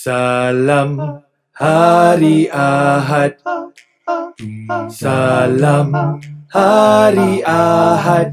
Salam Hari Ahad. Salam Hari Ahad.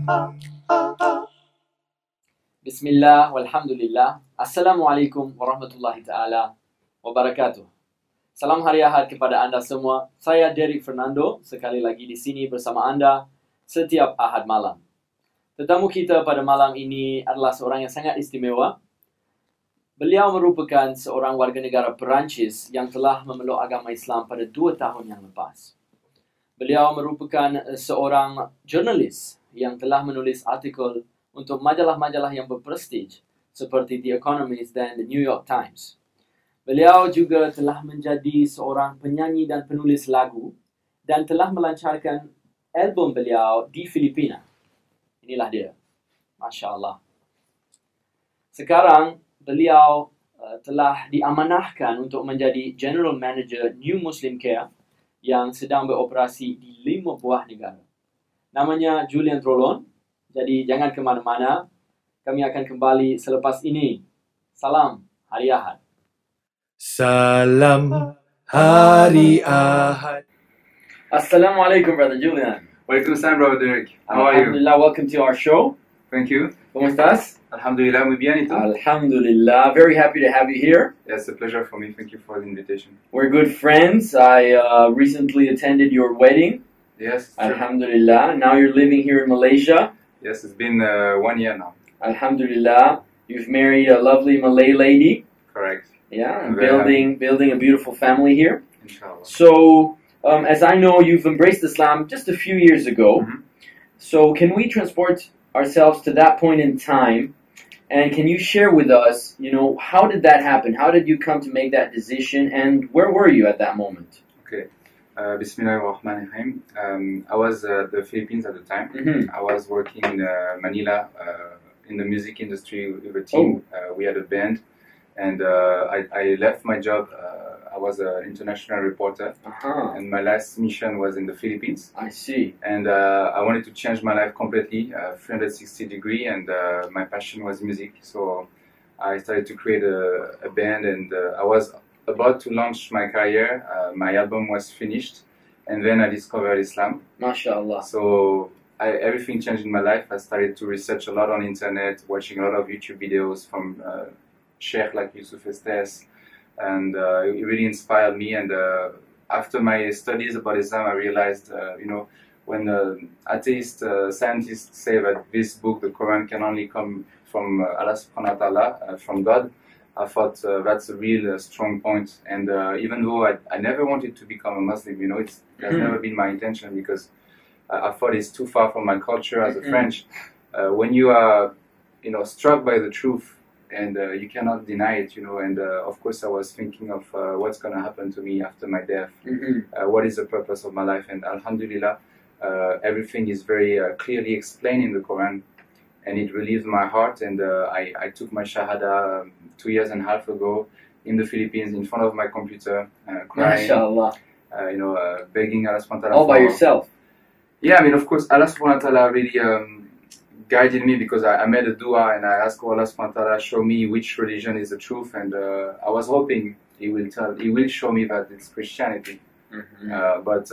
Bismillah, walhamdulillah. Assalamualaikum warahmatullahi ta'ala wabarakatuh. Salam Hari Ahad kepada anda semua. Saya Derek Fernando, sekali lagi di sini bersama anda setiap Ahad malam. Tetamu kita pada malam ini adalah seorang yang sangat istimewa. Beliau merupakan seorang warga negara Perancis yang telah memeluk agama Islam pada 2 tahun yang lepas. Beliau merupakan seorang jurnalis yang telah menulis artikel untuk majalah-majalah yang berprestij seperti The Economist dan The New York Times. Beliau juga telah menjadi seorang penyanyi dan penulis lagu dan telah melancarkan album beliau di Filipina. Inilah dia. Masya Allah. Sekarang beliau telah diamanahkan untuk menjadi General Manager New Muslim Care yang sedang beroperasi di 5 buah negara. Namanya Julian Trolon. Jadi jangan ke mana-mana. Kami akan kembali selepas ini. Salam Hari Ahad. Salam Hari Ahad. Assalamualaikum, Brother Julian. Waalaikumsalam, Brother Derek. How are you? Alhamdulillah, welcome to our show. Thank you. ¿Cómo estás? Alhamdulillah, muy bien, ¿y tú? Alhamdulillah, very happy to have you here. Yes, a pleasure for me. Thank you for the invitation. We're good friends. I recently attended your wedding. Yes, true. Alhamdulillah. Now you're living here in Malaysia. Yes, it's been 1 year now. Alhamdulillah. You've married a lovely Malay lady. Correct. Yeah, and Very building a beautiful family here. Inshallah. So, as I know, you've embraced Islam just a few years ago. Mhm. So, can we transport ourselves to that point in time? And can you share with us, how did that happen? How did you come to make that decision? And where were you at that moment? Okay. Bismillahirrahmanirrahim. I was at the Philippines at the time. Mhm. I was working in Manila in the music industry with a team. We had a band. And I left my job. I was an international reporter. Uh-huh. And my last mission was in the Philippines. I see. And I wanted to change my life completely, 360 degree, and my passion was music. So I started to create a band, and I was about to launch my career. My album was finished, and then I discovered Islam. MashaAllah. So everything changed in my life. I started to research a lot on the internet, watching a lot of YouTube videos from Sheikh like Yusuf Estes, and it really inspired me. And after my studies about Islam, I realized, when atheist scientists say that this book, the Quran, can only come from Allah subhanahu wa ta'ala, from God, I thought that's a real strong point. And even though I never wanted to become a Muslim, that's never been my intention, because I thought it's too far from my culture as a French. When you are, struck by the truth, and you cannot deny it, and of course I was thinking of what's going to happen to me after my death. What is the purpose of my life? And alhamdulillah, everything is very clearly explained in the Quran, and it relieved my heart. And I took my shahada 2.5 years ago in the Philippines, in front of my computer, crying, MashaAllah. begging Allah subhanahu wa ta'ala. All by yourself? Yeah, of course Allah subhanahu wa ta'ala really guided me, because I made a dua and I asked Allah subhanahu wa ta'ala, show me which religion is the truth, and I was hoping He will show me that it's Christianity. But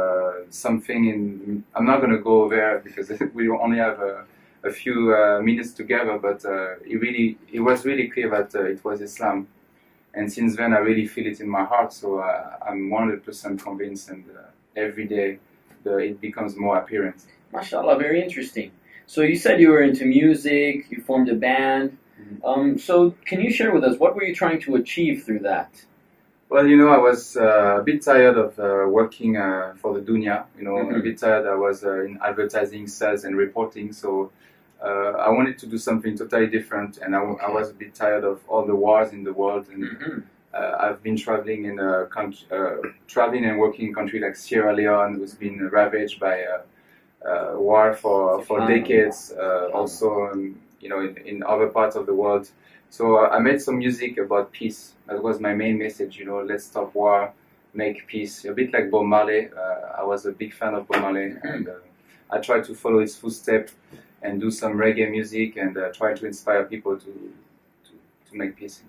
I'm not going to go there, because we only have a few minutes together, but it was really clear that it was Islam, and since then I really feel it in my heart. So I'm 100% convinced, and every day it becomes more apparent. MashaAllah, very interesting. So you said you were into music, you formed a band. So can you share with us, what were you trying to achieve through that? Well, I was a bit tired of working for the dunya. A bit tired. I was in advertising, sales, and reporting. So I wanted to do something totally different, and I was a bit tired of all the wars in the world. And I've been traveling traveling and working in countries like Sierra Leone, who's been ravaged by war for decades. Also, in other parts of the world. So I made some music about peace. That was my main message. Let's stop war, make peace. A bit like Bob Marley. I was a big fan of Bob Marley, and I tried to follow his footsteps and do some reggae music, and try to inspire people to make peace.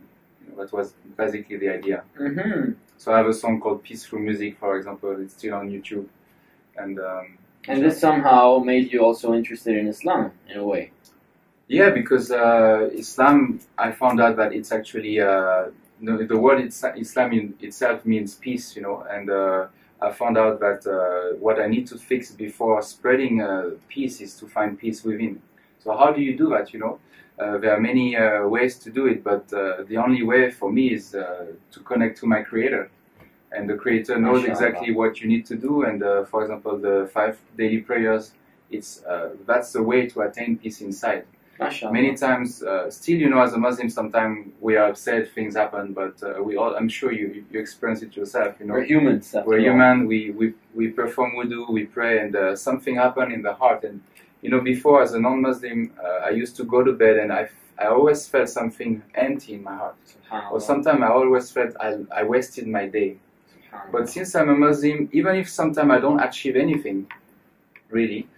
That was basically the idea. Mm-hmm. So I have a song called Peaceful Music, for example. It's still on YouTube. And this somehow made you also interested in Islam, in a way. yeah, because Islam, I found out that it's actually the word Islam in itself means peace, and I found out that what I need to fix before spreading peace is to find peace within. So how do you do that? There are many ways to do it, but the only way for me is to connect to my Creator. And the Creator knows exactly what you need to do. And for example, the 5 daily prayers, that's the way to attain peace inside. Mashallah. Many times, still, as a Muslim, sometimes we are upset, things happen, but I'm sure you experience it yourself. We're humans. We're human. We perform wudu, we pray, and something happened in the heart. And before, as a non-Muslim, I used to go to bed and I always felt something empty in my heart. Or sometimes I always felt I wasted my day. But since I'm a Muslim, even if sometimes I don't achieve anything, really,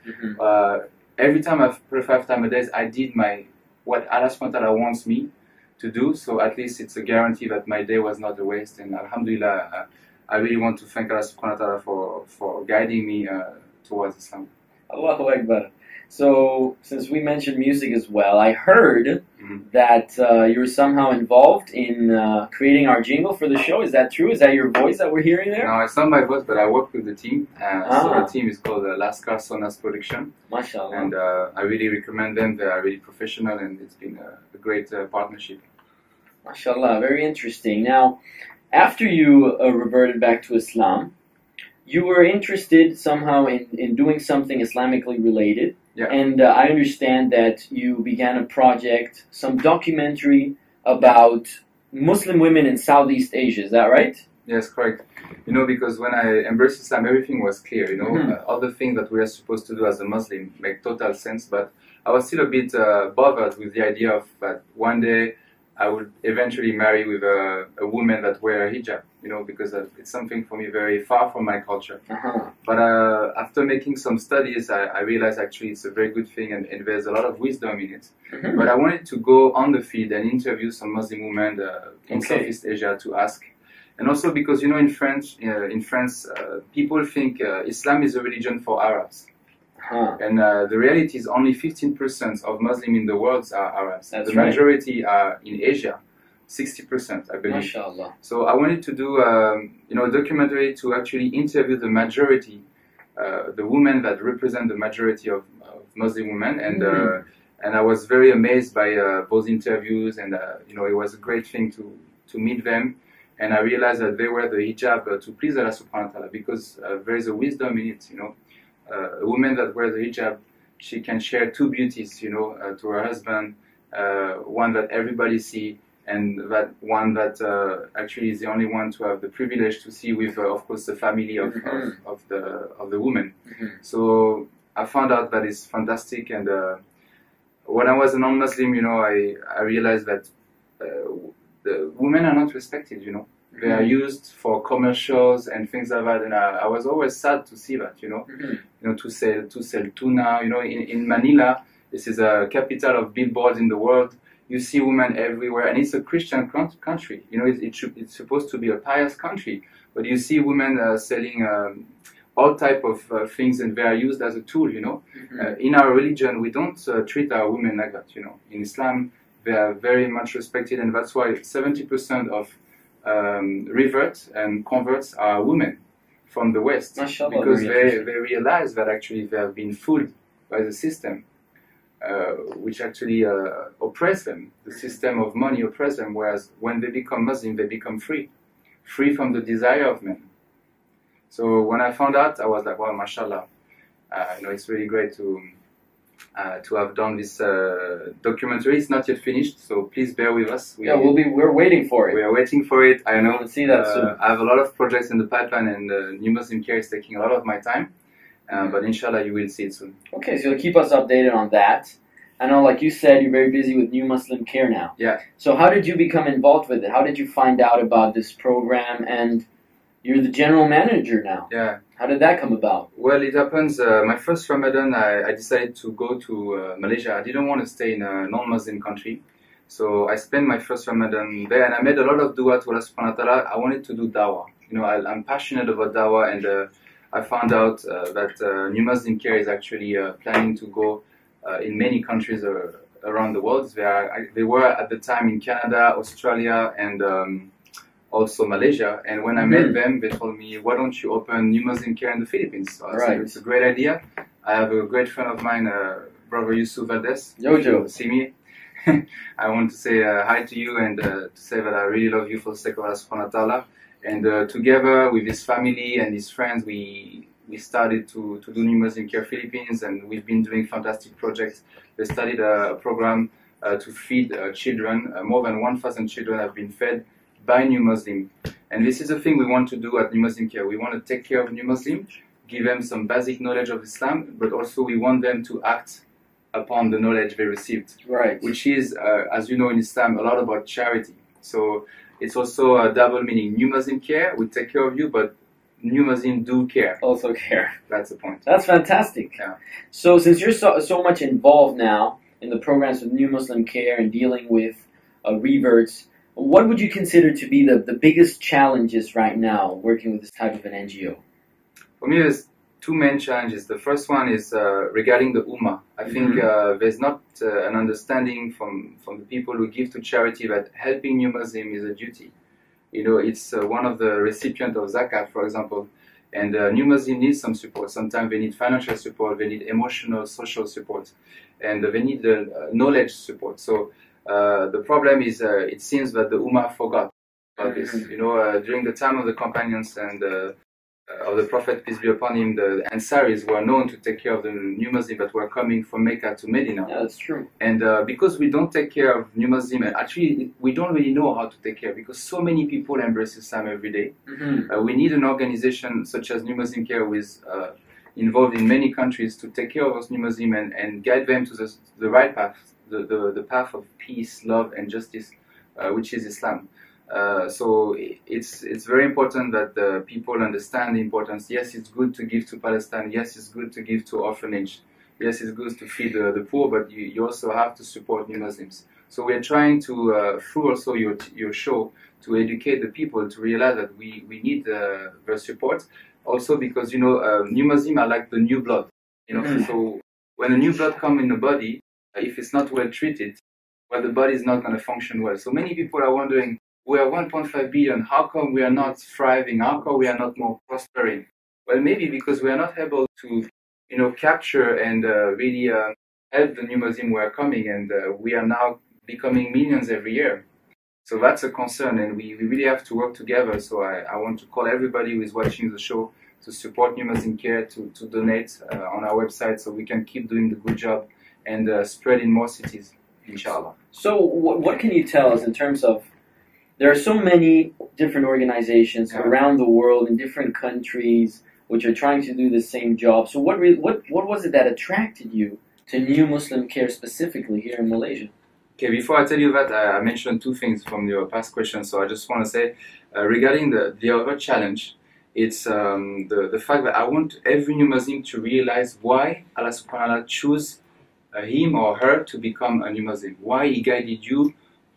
every time I pray 5 times a day, I did what Allah subhanahu wa ta'ala wants me to do. So at least it's a guarantee that my day was not a waste. And alhamdulillah, I really want to thank Allah subhanahu wa ta'ala for guiding me towards Islam. Allahu Akbar. So, since we mentioned music as well, I heard that you were somehow involved in creating our jingle for the show. Is that true? Is that your voice that we're hearing there? No, it's not my voice, but I work with the team. So the team is called Lascar Sonas Production. MashaAllah. And I really recommend them. They are really professional, and it's been a great partnership. MashaAllah, very interesting. Now, after you reverted back to Islam, you were interested somehow in doing something Islamically related. Yeah. And I understand that you began a project, some documentary about Muslim women in Southeast Asia. Is that right? Yes, correct. Because when I embraced Islam, everything was clear. All the things that we are supposed to do as a Muslim make total sense. But I was still a bit bothered with the idea of that one day I would eventually marry with a woman that wear a hijab. Because it's something for me very far from my culture. But after making some studies, I realized actually it's a very good thing, and there's a lot of wisdom in it. But I wanted to go on the field and interview some Muslim women in Southeast Asia to ask. And also because, in France, people think Islam is a religion for Arabs. And the reality is only 15% of Muslims in the world are Arabs. That's the majority are in Asia. 60%, I believe. MashaAllah. So I wanted to do, a documentary to actually interview the majority, the women that represent the majority of Muslim women, and I was very amazed by those interviews, and it was a great thing to meet them, and I realized that they wear the hijab to please Allah subhanahu wa ta'ala, because there is a wisdom in it. A woman that wears the hijab, she can share 2 beauties, to her husband, one that everybody see, and that one that actually is the only one to have the privilege to see with, of course, the family of the woman. So I found out that it's fantastic, and when I was a non-Muslim, I realized that the women are not respected. They are used for commercials and things like that, and I was always sad to see that. To sell tuna. In Manila, this is a capital of billboards in the world. You see women everywhere, and it's a Christian country. It's supposed to be a pious country, but you see women selling all type of things, and they are used as a tool. In our religion, we don't treat our women like that. In Islam, they are very much respected, and that's why 70% of reverts and converts are women from the West, because they realize that actually they have been fooled by the system. Which actually oppress them. The system of money oppress them, whereas when they become Muslim, they become free from the desire of men. So when I found out, I was like, wow, mashallah, it's really great to have done this documentary. It's not yet finished, so please bear with us. We're waiting for it. We are waiting for it. I know. We'll see that soon. I have a lot of projects in the pipeline, and New Muslim Care is taking a lot of my time. But inshallah, you will see it soon. Okay, so keep us updated on that. I know, like you said, you're very busy with New Muslim Care now. Yeah. So how did you become involved with it? How did you find out about this program? And you're the general manager now. Yeah. How did that come about? Well, it happens, my first Ramadan, I decided to go to Malaysia. I didn't want to stay in a non-Muslim country. So I spent my first Ramadan there, and I made a lot of dua to Allah subhanahu wa ta'ala. I wanted to do dawah. I'm passionate about dawah, and I found out that New Muslim Care is actually planning to go in many countries around the world. They were at the time in Canada, Australia, and also Malaysia. And when I met them, they told me, why don't you open New Muslim Care in the Philippines? So I said, it's a great idea. I have a great friend of mine, Brother Yusuf Valdez. Jojo. See me? I want to say hi to you, and to say that I really love you for the sake of Allah subhanahu wa ta'ala. And together with his family and his friends, we started to do New Muslim Care Philippines, and we've been doing fantastic projects. They started a program to feed children. More than 1,000 children have been fed by New Muslim. And this is the thing we want to do at New Muslim Care. We want to take care of New Muslim, give them some basic knowledge of Islam, but also we want them to act upon the knowledge they received. Right. Which is, as you know, in Islam, a lot about charity. So it's also a double meaning. New Muslim Care, we take care of you, but New Muslim do care. Also care. That's the point. That's fantastic. Yeah. So since you're so much involved now in the programs with New Muslim Care and dealing with reverts, what would you consider to be the biggest challenges right now working with this type of an NGO? For me, there's two main challenges. The first one is regarding the Ummah. I think there's not an understanding from the people who give to charity that helping New Muslim is a duty. It's one of the recipients of Zakat, for example, and New Muslim needs some support. Sometimes they need financial support, they need emotional, social support, and they need knowledge support. So the problem is it seems that the Ummah forgot about this. During the time of the companions and of the Prophet, peace be upon him, the Ansaris were known to take care of the New Muslim that were coming from Mecca to Medina. Yeah, that's true. And because we don't take care of New Muslim, and actually we don't really know how to take care, because so many people embrace Islam every day. We need an organization such as New Muslim Care, who is involved in many countries, to take care of those New Muslim and guide them to the right path, the path of peace, love, and justice, which is Islam. So it's very important that the people understand the importance. Yes, it's good to give to Palestine. Yes, it's good to give to orphanage. Yes, it's good to feed the poor, but you also have to support New Muslims. So we're trying to, through also your show, to educate the people to realize that we need their support. Also because, New Muslims are like the new blood. So when a new blood comes in the body, if it's not well treated, well, the body is not going to function well. So many people are wondering, we are 1.5 billion, how come we are not thriving? How come we are not more prospering? Well, maybe because we are not able to, capture and really help the New Muslim who are coming, and we are now becoming millions every year. So that's a concern, and we really have to work together. So I want to call everybody who is watching the show to support New Muslim Care, to donate on our website, so we can keep doing the good job and spread in more cities, inshallah. So what can you tell us in terms of, there are so many different organizations around the world in different countries which are trying to do the same job. So what was it that attracted you to New Muslim Care specifically here in Malaysia? Okay, before I tell you that, I mentioned two things from your past question. So I just want to say, regarding the other challenge, it's the fact that I want every New Muslim to realize why Allah subhanahu wa ta'ala chose him or her to become a New Muslim. Why He guided you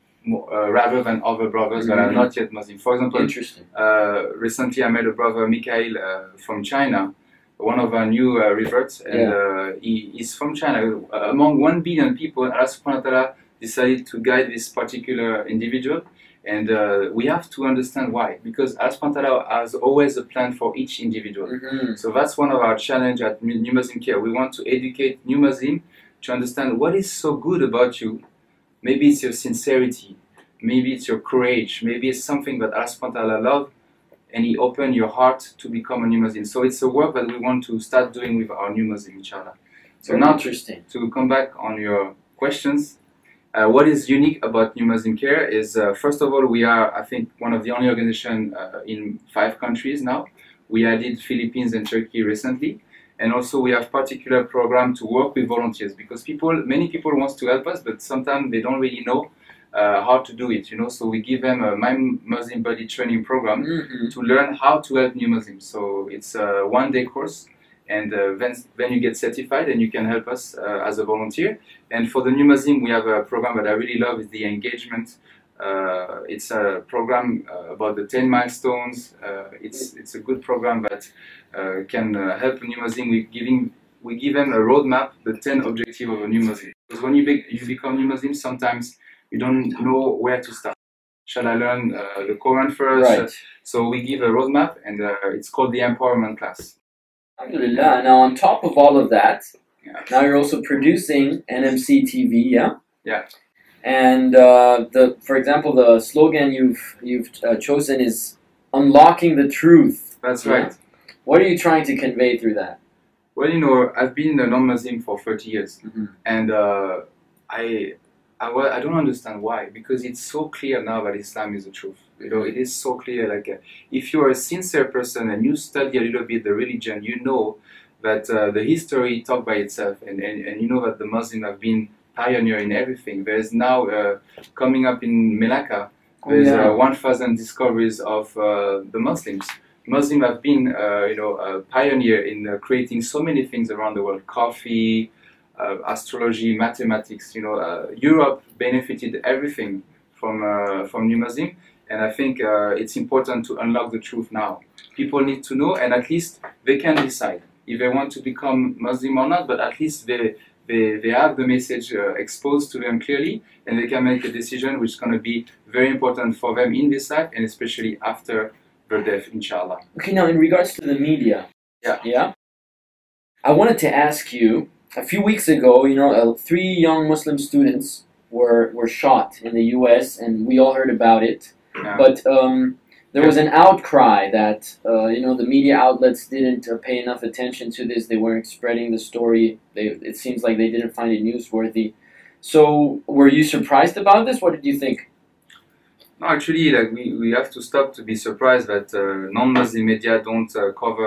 rather than other brothers that are not yet Muslim. For example, recently I met a brother, Mikhail, from China, one of our new reverts, and he's from China. Among 1 billion people, Allah subhanahu wa ta'ala decided to guide this particular individual, and we have to understand why, because Allah subhanahu wa ta'ala has always a plan for each individual. So that's one of our challenge at New Muslim Care. We want to educate New Muslim to understand what is so good about you. Maybe it's your sincerity, maybe it's your courage, maybe it's something that Allah subhanahu wa ta'ala loves, and He opened your heart to become a New Muslim. So it's a work that we want to start doing with our New Muslim, inshallah. So now to come back on your questions, what is unique about New Muslim Care is, first of all, we are, I think, one of the only organizations in 5 countries now. We added Philippines and Turkey recently. And also we have particular program to work with volunteers, because many people want to help us, but sometimes they don't really know how to do it, So we give them a My Muslim Body training program to learn how to help New Muslims. So it's a 1-day course, and then you get certified and you can help us as a volunteer. And for the new Muslim, we have a program that I really love, is the engagement. It's a program about the 10 milestones. It's a good program that can help a new Muslim. We give them a roadmap, the 10 objectives of a new Muslim. Because when you become new Muslim, sometimes you don't know where to start. Shall I learn the Quran first? Right. So we give a roadmap, and it's called the empowerment class. Alhamdulillah. Now, on top of all of that, Yeah. now you're also producing NMC TV, yeah? Yeah. And for example, the slogan you've chosen is "Unlocking the Truth." That's Yeah. right. What are you trying to convey through that? Well, you know, I've been a non-Muslim for 30 years, Mhm. and I don't understand why, because it's so clear now that Islam is the truth. You know, it is so clear. Like, if you are a sincere person and you study a little bit the religion, you know that the history talks by itself, and you know that the Muslims have been pioneer in everything. There's now coming up in Melaka, there's 1,000 discoveries of the Muslims. Muslims have been, pioneer in creating so many things around the world: coffee, astrology, mathematics. You know, Europe benefited everything from New Muslim, and I think it's important to unlock the truth now. People need to know, and at least they can decide if they want to become Muslim or not. But at least they have the message exposed to them clearly, and they can make a decision which is going to be very important for them in this life, and especially after their death, inshallah. Okay, now in regards to the media, Yeah. I wanted to ask you. A few weeks ago, 3 young Muslim students were shot in the U.S., and we all heard about it. Yeah. But there was an outcry that the media outlets didn't pay enough attention to this. They weren't spreading the story. It seems like they didn't find it newsworthy. So, were you surprised about this? What did you think? No, actually, like we have to stop to be surprised that non-Muslim media don't cover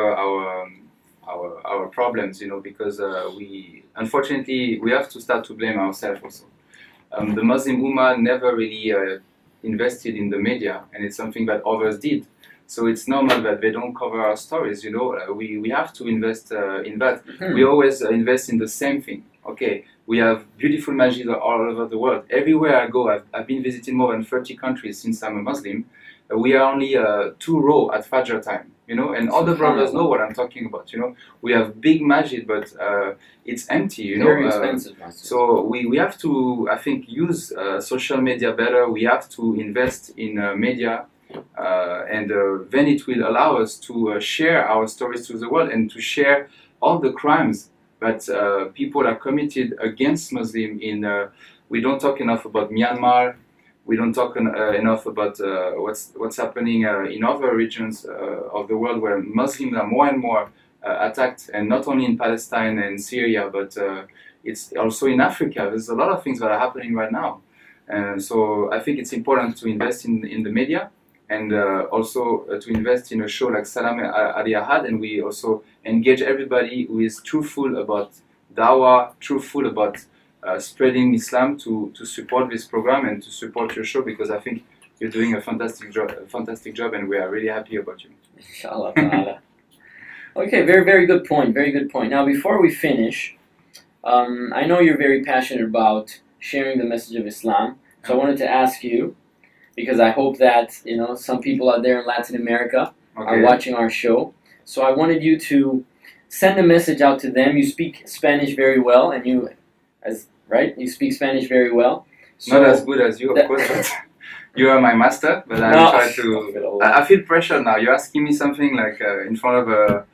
our problems, because unfortunately we have to start to blame ourselves also. The Muslim Ummah never really invested in the media, and it's something that others did. So it's normal that they don't cover our stories. We have to invest in that. We always invest in the same thing. Okay, we have beautiful masjid all over the world. Everywhere I go, I've been visiting more than 30 countries since I'm a Muslim. We are only 2 rows at Fajr time, and all the brothers know what I'm talking about. We have big masjid, but it's empty. Very expensive. So we have to, I think, use social media better. We have to invest in media, and then it will allow us to share our stories to the world and to share all the crimes that people are committed against Muslim. We don't talk enough about Myanmar. We don't talk enough about what's happening in other regions of the world where Muslims are more and more attacked, and not only in Palestine and Syria, but it's also in Africa. There's a lot of things that are happening right now. So I think it's important to invest in the media, and also to invest in a show like Salam Al-Ahad, and we also engage everybody who is truthful about dawah, truthful about spreading Islam, to support this program and to support your show, because I think you're doing a fantastic job, and we are really happy about you. Inshallah ta'ala. Okay, very, very good point. Very good point. Now, before we finish, I know you're very passionate about sharing the message of Islam. So I wanted to ask you, because I hope that some people out there in Latin America are watching our show. So I wanted you to send a message out to them. You speak Spanish very well, and you speak Spanish very well. So not as good as you, of course, but you are my master. But I will try to. I feel pressure now. You're asking me something like in front of a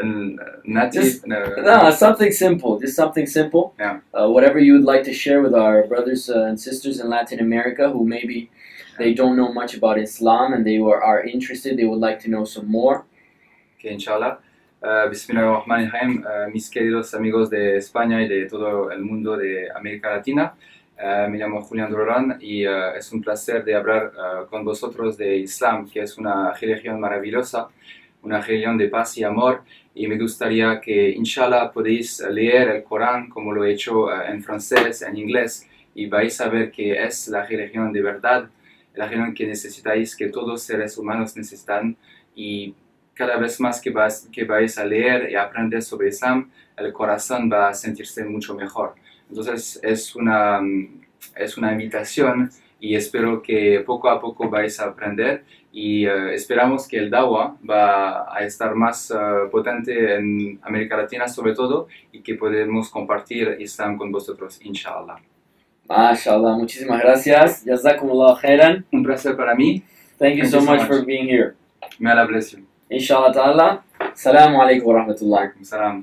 native. No, something simple. Just something simple. Yeah. Whatever you would like to share with our brothers and sisters in Latin America who maybe they don't know much about Islam and they are interested. They would like to know some more. Okay, inshallah. Bismillahirrahmanirrahim. Mis queridos amigos de España y de todo el mundo de América Latina. Me llamo Julián Durán y es un placer de hablar con vosotros de Islam, que es una religión maravillosa, una religión de paz y amor, y me gustaría que, inshallah, podéis leer el Corán como lo he hecho en francés, en inglés, y vais a ver que es la religión de verdad, la religión que necesitáis, que todos seres humanos necesitan, y cada vez más que vais a leer y aprender sobre Islam, el corazón va a sentirse mucho mejor. Entonces es una invitación y espero que poco a poco vais a aprender y esperamos que el Dawa va a estar más potente en América Latina sobre todo y que podemos compartir Islam con vosotros, inshallah. MashaAllah, muchísimas gracias. Jazakumullah khairan. Un placer para mí. Thank you so much for being here. May Allah bless you. Inshallah ta'ala. Assalamu alaikum warahmatullahi. Salam.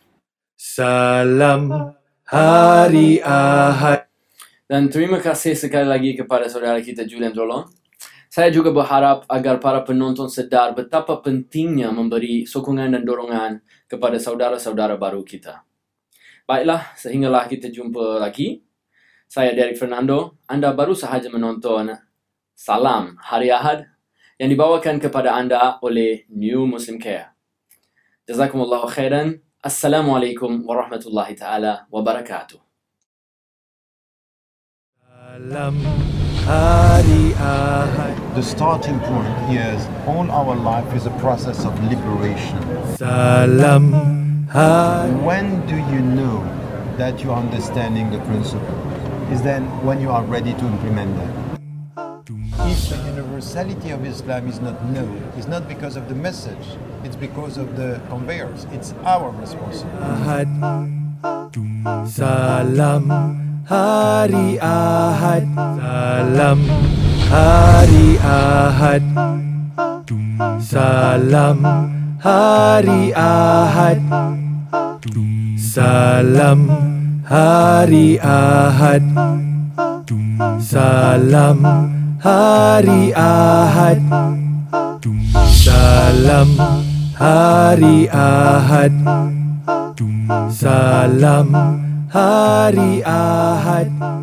Salam Hari Ahad. Dan terima kasih sekali lagi kepada saudara kita Julian Drolon. Saya juga berharap agar para penonton sedar betapa pentingnya memberi sokongan dan dorongan kepada saudara-saudara baru kita. Baiklah, sehinggalah kita jumpa lagi. Saya Derek Fernando. Anda baru sahaja menonton Salam Hari Ahad yang dibawakan kepada anda oleh New Muslim Care. Jazakumullahu khairan. Assalamualaikum warahmatullahi ta'ala wabarakatuh. Salam Hari Ahad. The starting point is all our life is a process of liberation. Salam Hari. When do you know that you are understanding the principle? Is then when you are ready to implement them. If the universality of Islam is not known, it's not because of the message, it's because of the conveyors. It's our responsibility. Salam Hari Ahad. Salam Hari Ahad. Salam Hari Ahad. Salam Hari Ahad. Salam Hari Ahad. Salam Hari Ahad. Salam Hari Ahad.